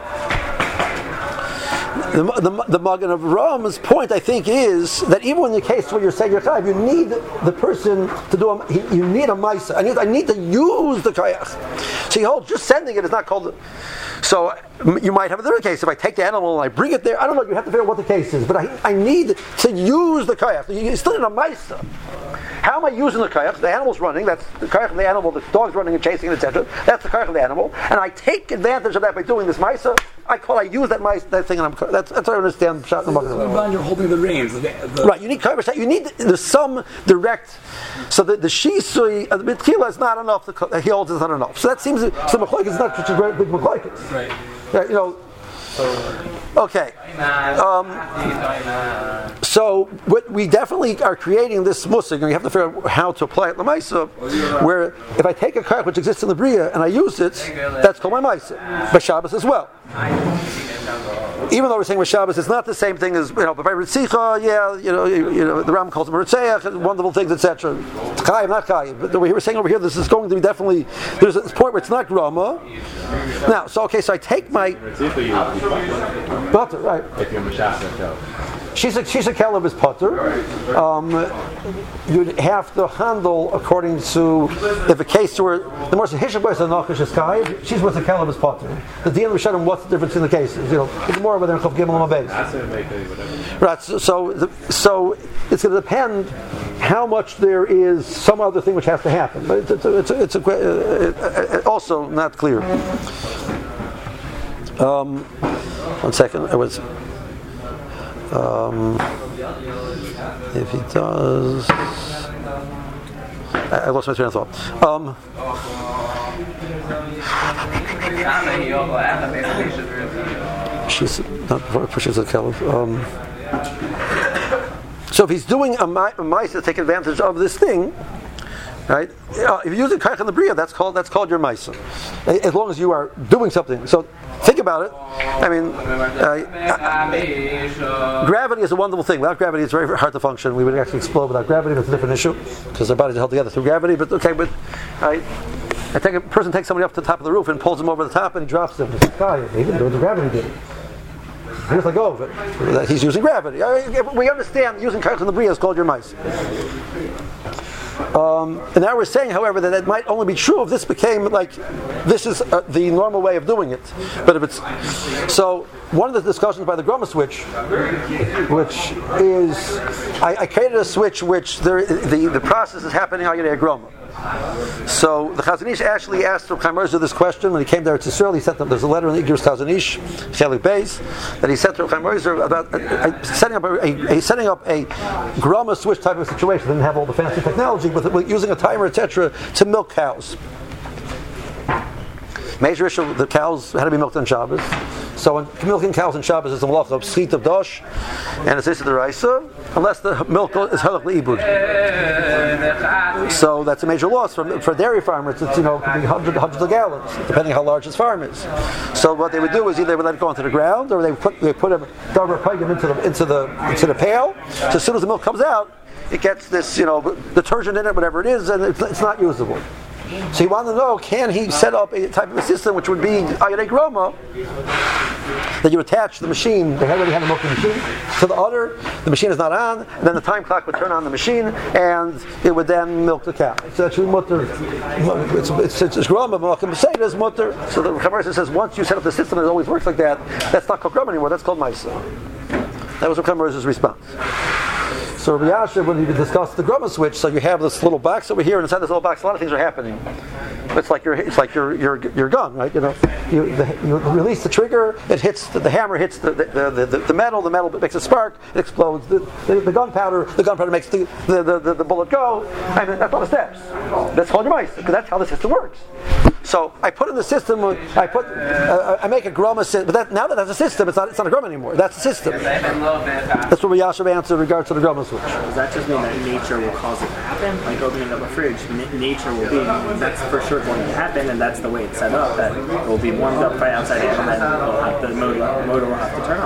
The, the, the Magen Avraham's point, I think, is that even in the case where you're saying you're chayiv, you need the person to do a, you need a ma'isa. I need, I need to use the kayach. So you hold just sending it is not called. So you might have a different case. If I take the animal and I bring it there, I don't know. You have to figure out what the case is. But I, I need to use the kayach. You still need a ma'isa. How am I using the kayach? The animal's running. That's the kayach of the animal. The dog's running and chasing, et cetera. That's the kayach of the animal. And I take advantage of that by doing this ma'isa. I call. I use that ma'isa, that thing, and I'm. That's, that's what I understand. So you're holding the reins. The, the right. You need kayach. You need there's some direct. So the the shisui, the mitchila is not enough. The, he holds is not enough. So that seems so the machlokes is not such a great big machlokes. Right. Yeah, you know. Okay. Um, so what we definitely are creating this musig, and we have to figure out how to apply it to Maisa, where if I take a karach which exists in the Bria and I use it, that's called my Maisa. By Shabbos as well. Even though we're saying with Shabbos, it's not the same thing as, you know, by Ritzicha, yeah, you know, you, you know, the Ram calls them Ritzeach, wonderful things, et cetera. Chayim, not Chayim. But we're saying over here, this is going to be definitely, there's a point where it's not Grama. Now, so, okay, so I take my butter, right. If you're Mashasha, She's a, she's a Kelev is Potter. Um, you'd have to handle according to, if a case where the more Hishav boys are Nachash is Kai, she's with a Kelev is Potter. The Dian Rishonim, what's the difference in the cases? You know, it's more whether Chav Gimel on base. Right. So, so, the, so it's going to depend how much there is some other thing which has to happen. But it's, it's, a, it's, a, it's a, uh, also not clear. Um, one second. I was. Um, if he does, I, I lost my train of thought. Um, she's not before she's a Caliph. Um, so if he's doing a mice to take advantage of this thing, right? Uh, if you use a karach in the bria, that's called that's called your ma'isa. As long as you are doing something. So think about it. I mean, uh, uh, gravity is a wonderful thing. Without gravity, it's very, very hard to function. We would actually explode without gravity. That's a different issue because our bodies are held together through gravity. But okay, but I, I take a person takes somebody up to the top of the roof and pulls him over the top and he drops them. It's sky. He didn't do it. The gravity did it. He just let go of it. He's using gravity. I mean, we understand using karach in the bria is called your mice. Um, and now we're saying, however, that it might only be true if this became like this is uh, the normal way of doing it. But if it's so, one of the discussions by the Groma switch, which is I, I created a switch which there, the the process is happening on a Groma. So the Chazon Ish actually asked Reb Chaim Ozer this question when he came there to Israel. He sent them, there's a letter in the Igros Chazon Ish, Chelik Beis, that he sent to Reb Chaim Ozer about uh, uh, setting up a, a, a setting up a Groma switch type of situation. They didn't have all the fancy technology, but with using a timer, et cetera, to milk cows. Major issue: the cows had to be milked on Shabbos. So when milking cows on Shabbos is a malach of schit of dosh, and it's isha deraisa, unless the milk is halach leibud. So that's a major loss for for dairy farmers. It's, you know, could be hundreds hundreds of gallons, depending how large his farm is. So what they would do is either they would let it go into the ground, or they would put they put a davar pagim into the into the into the pail. So as soon as the milk comes out, it gets this, you know, detergent in it, whatever it is, and it's, it's not usable. So he wanted to know, can he set up a type of a system which would be Ayarei Groma, that you attach the machine, they already have a milking machine, to the udder, the machine is not on, and then the time clock would turn on the machine, and it would then milk the cow. So that's mutter. It's, it's, it's, it's Groma, but Malkim is mutter. So the Chavarsa says, once you set up the system and it always works like that, that's not called Groma anymore, that's called Maisa. That was Chavarsa's response. So Rabbi Yasher, when he discussed the Groma switch, so you have this little box over here, and inside this little box, a lot of things are happening. It's like your, it's like your, your, your gun, right? You know, you, the, you release the trigger, it hits the, the hammer hits the the, the, the the metal, the metal makes a spark, it explodes. The, the, the gunpowder, the gunpowder makes the the, the, the bullet go. I mean, that's all the steps. That's called your mice, because that's how the system works. So I put in the system, I put, uh, I make a Groma system, but that, now that that's a system, it's not, it's not a Groma anymore. That's a system. That's what Yashav answered in regards to the Groma switch. Does that just mean that nature will cause it to happen? Like opening up a fridge, n- nature will be, that's for sure going to happen, and that's the way it's set up, that it will be warmed up right outside in, and then it'll have, the motor, motor will have to turn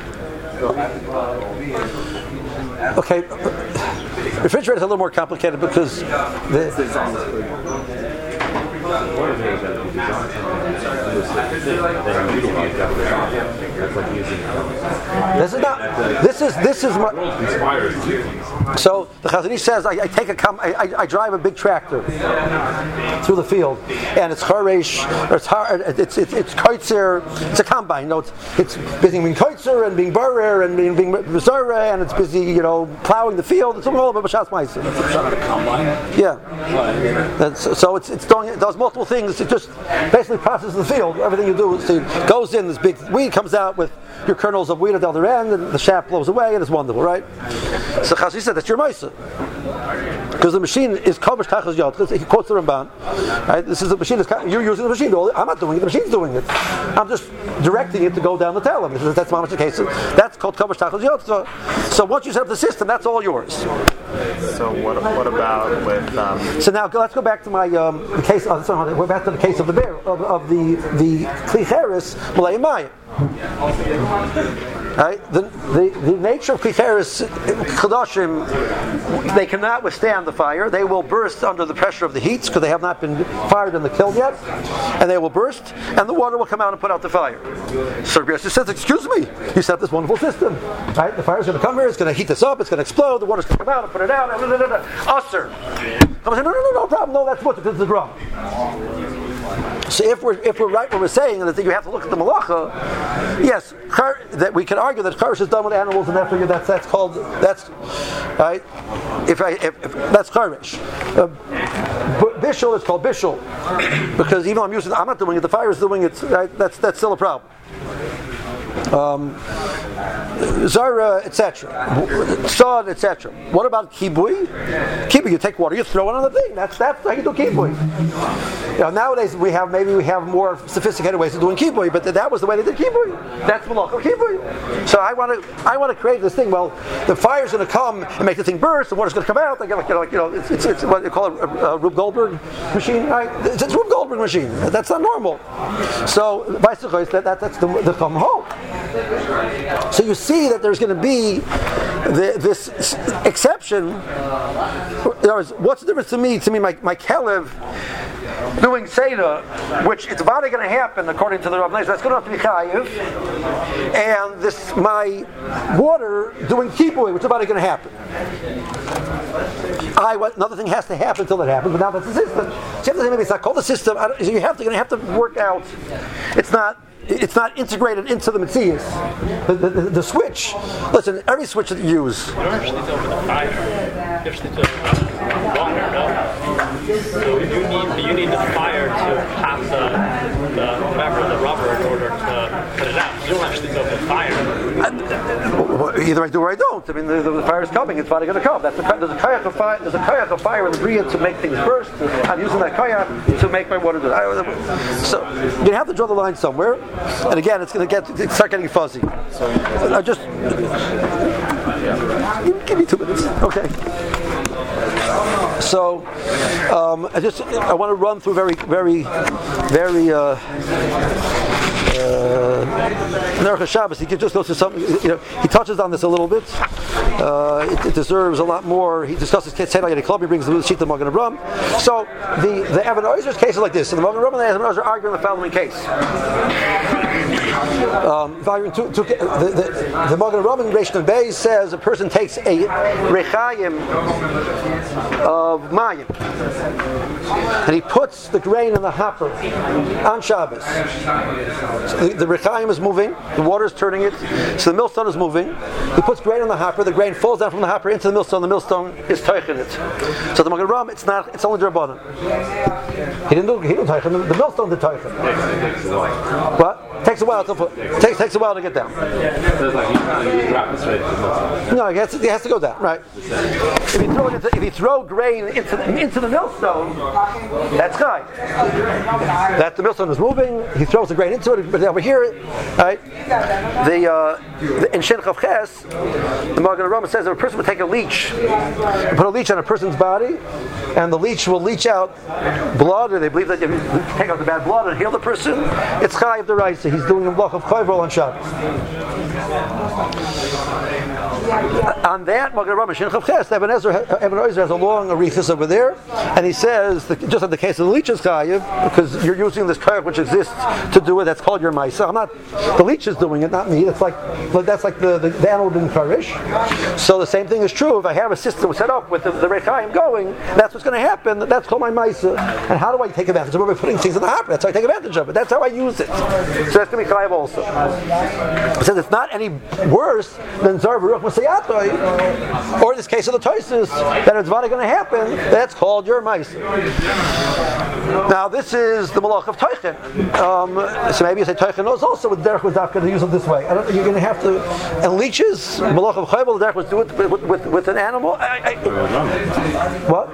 on. Okay, refrigerator is a little more complicated because the, this is not. This is this is my. So the Chazon Ish says, I, I take a com, I, I, I drive a big tractor through the field, and it's charesh, or it's har, it's it's it's koitzer, it's a combine. You know, it's it's busy being koitzer and being barer and being being bezora, and it's busy, you know, plowing the field. It's all about b'shas ma'aser. Yeah. That's, so it's it's doing it does multiple things. It just basically processes the field. Everything you do, so it goes in. This big weed comes out with your kernels of wheat at the other end, and the shaft blows away, and it's wonderful, right? So Chazon Ish said that's your ma'aser, because the machine is kavish tachas yod. He quotes the Ramban, right? This is the machine. Is, you're using the machine. I'm not doing it. The machine's doing it. I'm just directing it to go down the telem. That's mamash the case. That's called kavash tachlis yotzah. So once you set up the system, that's all yours. So what what about with? Um, so now let's go back to my um, the case. Oh, sorry, we're back to the case of the bear of, of the the klicheres malay mayim. Right? The, the the nature of klicheres chadashim, they cannot withstand the fire. They will burst under the pressure of the heats because they have not been fired in the kiln yet, and they will burst, and the water will come out and put out the fire. So Rabbi Yossi says, "Excuse me, you set up this wonderful system. Right? The fire is going to come here. It's going to heat this up. It's going to explode. The water's going to come out and put it out. Usher." No, no, no, no problem. No, that's what this is wrong. So if we're if we're right when we're saying that you have to look at the malacha, yes, kar, that we can argue that karish is done with animals, and therefore that's that's called that's right. If I if, if that's karish, uh, bishul is called bishul because even though I'm using I'm not doing it, the fire is doing it. Right? That's that's still a problem. Um, Zara, et cetera, Sod, et cetera. What about kibui? Kibui, you take water, you throw it on the thing. That's that's how you do kibui. You know, nowadays we have maybe we have more sophisticated ways of doing kibui, but that was the way they did kibui. That's malach kibui. So I want to I want to create this thing. Well, the fire's going to come and make the thing burst. The water's going to come out. Like, you know, like, you know, it's, it's, it's what they call it a, a Rube Goldberg machine. Right? It's, it's a Rube Goldberg machine. That's not normal. So basically, that, that that's the the come home. So you see that there's going to be the, this exception. In other words, what's the difference to me? To me, my, my kelev doing Seder, which it's about going to happen according to the Rav Neiser, that's going to have to be chayiv, and this my water doing kibui, which is about going to happen. I what another thing has to happen until that happens, but now that's the system. So you have to say maybe it's not called the system. I don't, you have to going to have to work out. It's not. It's not integrated into the Metzias. The, the, the, the switch, listen, every switch that you use. You don't actually do it with the fire. You actually do it with water, no? So you need, you need the fire to pass the, the, whatever, the rubber in order to put it out. You don't actually do it with fire. I, either I do or I don't. I mean, the, the, the fire is coming. It's finally going to come. That's the, there's a kayak of fire. There's a kayak of fire in the bria to make things burst. I'm using that kayak to make my water. So you have to draw the line somewhere. And again, it's going to get start getting fuzzy. I just give me two minutes, okay? So um, I just I want to run through very, very, very. Uh, Uh, Shabbos, he just goes to some, you know, he touches on this a little bit. Uh, it, it deserves a lot more. He discusses Ketzedai Yadi Club, he brings the sheet of Magen Avraham. So the the Evan Oizer's case is like this. And the Magen Avraham and the Evan Oizer are arguing the following case. Um, to, to, the the, the Magen Avraham in Reish Nun Beis says a person takes a rechayim of mayim and he puts the grain in the hopper on Shabbos. So the, the rechayim is moving, the water is turning it, so the millstone is moving. He puts grain in the hopper, the grain falls down from the hopper into the millstone, the millstone is teichen it. So the Magen Avraham, it's not, it's only D'Rabbanan. He didn't do, he didn't teichen, the, the millstone did teichen. What? Takes a while to put, takes takes a while to get down. No, he has to, he has to go down, right? If you throw it into, if you throw grain into the, into the millstone, that's high. That the millstone is moving. He throws the grain into it, but over here, right? The, uh, the in Shin Chav Ches, the Magen Avraham says that a person would take a leech, and put a leech on a person's body, and the leech will leach out blood, or they believe that if you take out the bad blood and heal the person, it's high of the right. So he's doing a block of Chayvol on Shabbos. On that, Magen Avraham Shin Chav Ches, Evan Oizer has a long arithis over there, and he says that just in the case of the leech is chayiv because you're using this kayak which exists to do it. That's called your ma'isa. I'm not. The leech is doing it, not me. It's like that's like the the, the animal being karish. So the same thing is true. If I have a system set up with the, the rechayim going, that's what's going to happen. That's called my ma'isa. And how do I take advantage of it? By putting things in the hopper. That's how I take advantage of it. That's how I use it. So that's going to be chayiv also. It says it's not any worse than Zar Baruch Masayim Liyatoi, or in this case of the Toisus, that it's going to happen, that's called your Maisa. Now this is the Malach of Teichen. Um, so maybe you say Teichen knows also with Derech was Dafka to use it this way. I don't, you're going to have to, and leeches, Malach of Chayvel, Derech was do it with, with, with an animal. I, I, what?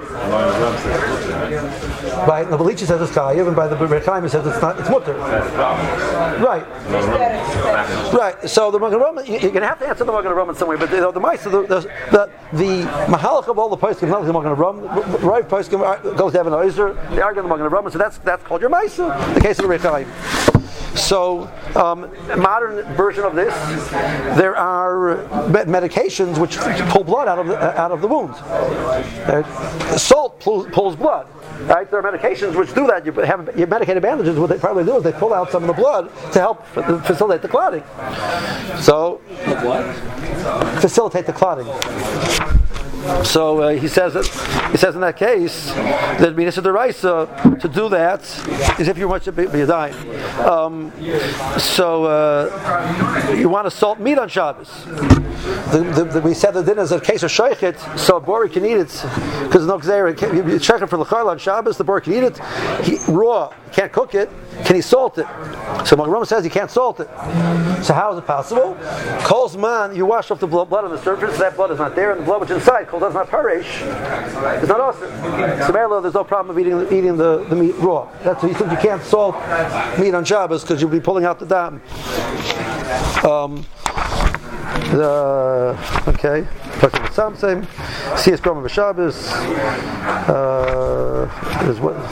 By the leeches says it's Chayiv, and by the Berkheim it says it's not, it's Mutter. Right. Right. So the Magen Roman, you're going to have to answer the Magen Roman in some way, but the, the mice, the the the, the Mahalach of all the poskim, not the Magen Roman, right poskim goes to Evan Oizer, they argue the Magen Roman, so that's that's called your mice. The case of the Rechaim. So, um, modern version of this, there are medications which pull blood out of the, out of the wound. Right? Salt pulls, pulls blood. Right? There are medications which do that. You have your medicated bandages. What they probably do is they pull out some of the blood to help facilitate the clotting. So, what? Facilitate the clotting. So uh, he says that he says in that case that Minisa Deraisa to do that is if you want to be, be dying. Um, so uh, you want to salt meat on Shabbos. The, the, the, we said the din is a case of shaychit, so a bori can eat it because no gzeira. You check it for l'chayla on Shabbos. The bori can eat it he, raw. Can't cook it. Can he salt it? So Magen Roma says he can't salt it. So how is it possible? Kol's man, you wash off the blood on the surface. That blood is not there, and the blood which is inside, kol does not perish. It's not awesome. So there's no problem of eating eating the, the meat raw. That's what he said. You can't salt meat on Shabbos because you'll be pulling out the dam. Um, The, okay, talking about something. See, it's Groma B'Shabbos. Uh, there's what?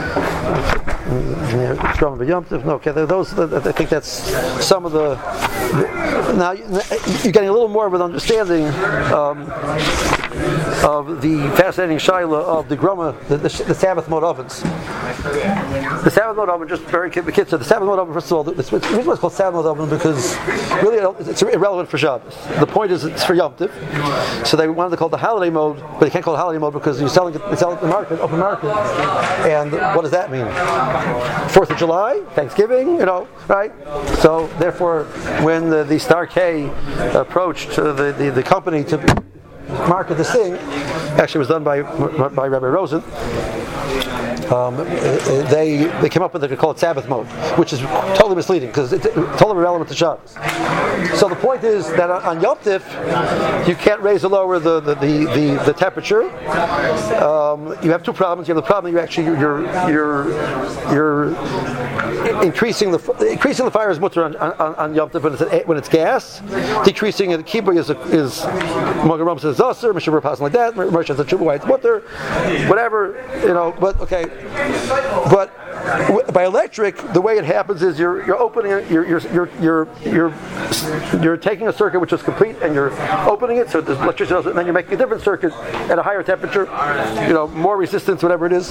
Groma B'Yom. No, okay, those. I think that's some of the. Now you're getting a little more of an understanding um, of the fascinating shaila of the Groma, the, the, the Sabbath mode ovens. The Sabbath mode oven, just very quick. So the Sabbath mode oven, first of all, the reason why it's called Sabbath mode oven because really it's irrelevant for Shabbos. The point is it's for Yom Tov. So they wanted to call it the holiday mode, but they can't call it holiday mode because you're selling it, selling it in the market, open market. And what does that mean? Fourth of July, Thanksgiving, you know, right? So therefore, when the, the Star K approached uh, the, the the company to market this thing, actually it was done by by Rabbi Rosen. Um, they they came up with it, they call it Sabbath mode, which is totally misleading because it's totally irrelevant to Shabbos. So the point is that on, on Yom Tif, you can't raise or lower the the, the, the, the temperature. Um, you have two problems. You have the problem that you actually you're you're you're increasing the increasing the fire is mutter on, on, on Yom Tif when it's when it's gas. Decreasing the kibbutz is is Magen Roma says zaser, Mishabur passing like that. Moshe says tshuva why it's mutter, whatever you know. But okay. But by electric, the way it happens is you're you're opening it, you're you're you're you're you're, you're taking a circuit which is complete and you're opening it so there's electricity, and then you're making a different circuit at a higher temperature, you know, more resistance, whatever it is.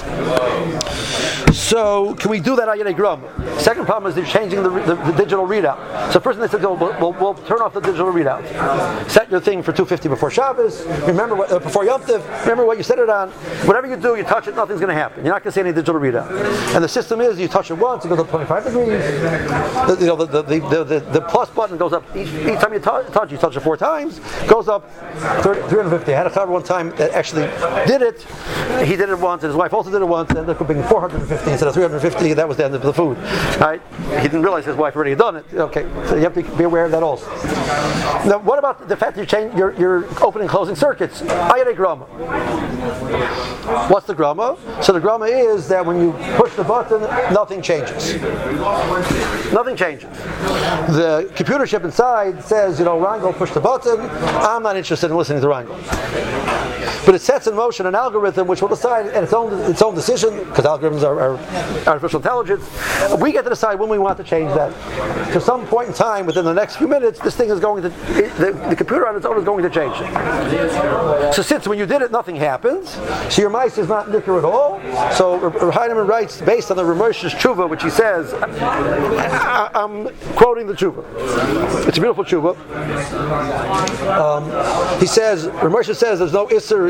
So can we do that on a Grum? Second problem is they're changing the, the, the digital readout. So first thing they said, oh, we'll, we'll, we'll turn off the digital readout. Set your thing for two fifty before Shabbos. Remember what, uh, before Yom Tov. Remember what you set it on. Whatever you do, you touch it, nothing's going to happen. You're not going to see any digital readout. And the system is you touch it once, it goes up twenty-five degrees. The, you know, the, the, the, the, the plus button goes up each, each time you touch, touch, you touch it four times, goes up three hundred fifty. I had a cover one time that actually did it. He did it once, and his wife also did it once, and ended up being four hundred fifty instead of three hundred fifty. That was the end of the food. Right? He didn't realize his wife already had done it. Okay, so you have to be aware of that also. Now, what about the fact that you change your, your opening and closing circuits? Ayare grama. What's the grama? So the grama is that when you push the button, nothing changes. Nothing changes. The computer chip inside says, you know, Rangel pushed the button. I'm not interested in listening to Rangel. But it sets in motion an algorithm which will decide at its own its own decision, because algorithms are, are artificial intelligence. We get to decide when we want to change that. To some point in time, within the next few minutes, this thing is going to, it, the, the computer on its own is going to change it. So since when you did it, nothing happens, so your mice is not nicker at all. So Heinemann writes, based on the Ramosha's tshuva, which he says, I, I'm quoting the tshuva. It's a beautiful tshuva. Um, he says, Ramosha says there's no isser,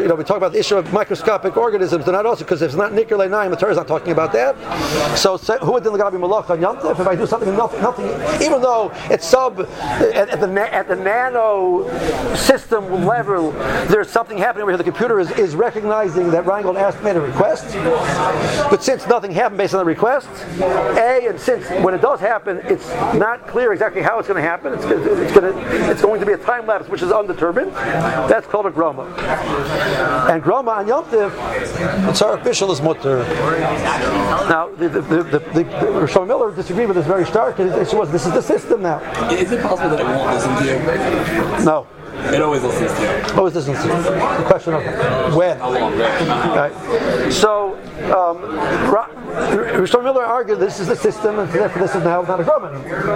know, we talk about the issue of microscopic organisms. They're not also because it's not Nicker Leinayim. The Torah is not talking about that. So who would then Gabi Malach on Yom Tov? If I do something, nothing, nothing, even though it's sub at, at the na- at the nano system level, there's something happening where the computer is, is recognizing that Reingold asked made a request. But since nothing happened based on the request, A, and since when it does happen, it's not clear exactly how it's going to happen. It's, it's, going to, it's going to be a time lapse which is undetermined. That's called a groma. And groma on Yom Tov, the Tzarech Bishul is mutter. Now, the the the, the, the, the Rosh Miller disagreed with this very stark. And it was this is the system now. Is it possible that it won't listen to you? No. It always listens to you. Always listens to you. The question of when. How long? Right. So, um, Rosh Miller argued this is the system, and therefore this is now not a groma.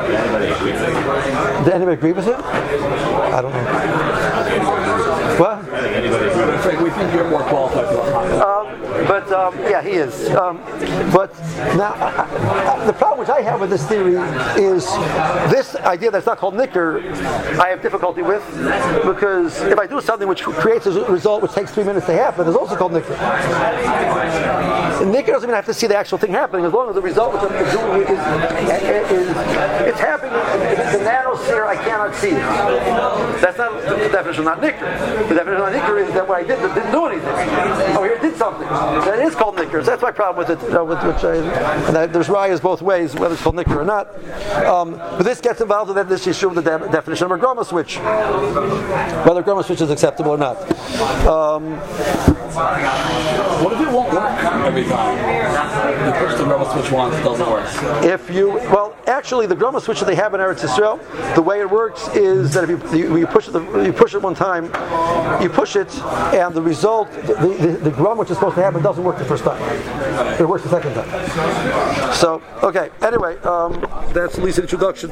Did anybody agree with him? I don't know. What? Frank, we think you're more qualified for that. Um, but um, yeah, he is. Um, but now, I, I, the problem which I have with this theory is this idea that's not called Nicker. I have difficulty with because if I do something which creates a result which takes three minutes to happen, it's also called Nicker. And Nicker doesn't even have to see the actual thing happening as long as the result which I'm doing is, is, is it's happening. The nanosphere I cannot see. That's not the definition of not Nicker. The definition of not Nicker is that what I did didn't do anything. Oh, here it did something. That is called Nicker. So that's my problem with it. You know, with which I, and I, there's rayas both ways, whether it's called Nicker or not. Um, but this gets involved in this issue of the de- definition of a groma switch, whether a groma switch is acceptable or not. Um, what if it won't work every time? You push the groma switch once, it doesn't work. If you, well, actually, the groma switch that they have in Eretz Yisrael, the way it works is that if you you, you push it, you push it one time, you push it, and the result, the the, the groma which is supposed to happen doesn't work the first time. It works the second time. So, okay. Anyway, um, that's at least an introduction.